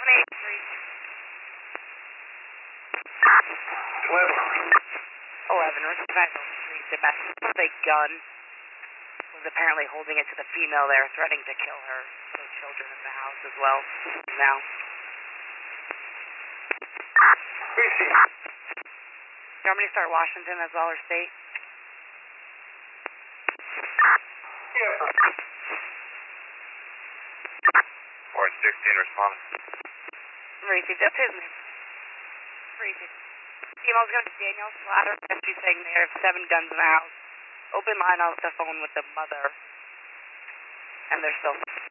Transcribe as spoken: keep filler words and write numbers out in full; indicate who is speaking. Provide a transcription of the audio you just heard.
Speaker 1: eleven, respect three, domestic with a gun. Was apparently holding it to the female there, threatening to kill her. So children in the house as well. Now.
Speaker 2: Appreciate it.
Speaker 1: You want me to start Washington as well, or state?
Speaker 2: Yeah, sir.
Speaker 3: Ward sixteen, respond.
Speaker 1: Received. That's his name. Received. Female's going to Daniel Slatter, and she's saying they have seven guns in the house. Open line on the phone with the mother, and they're still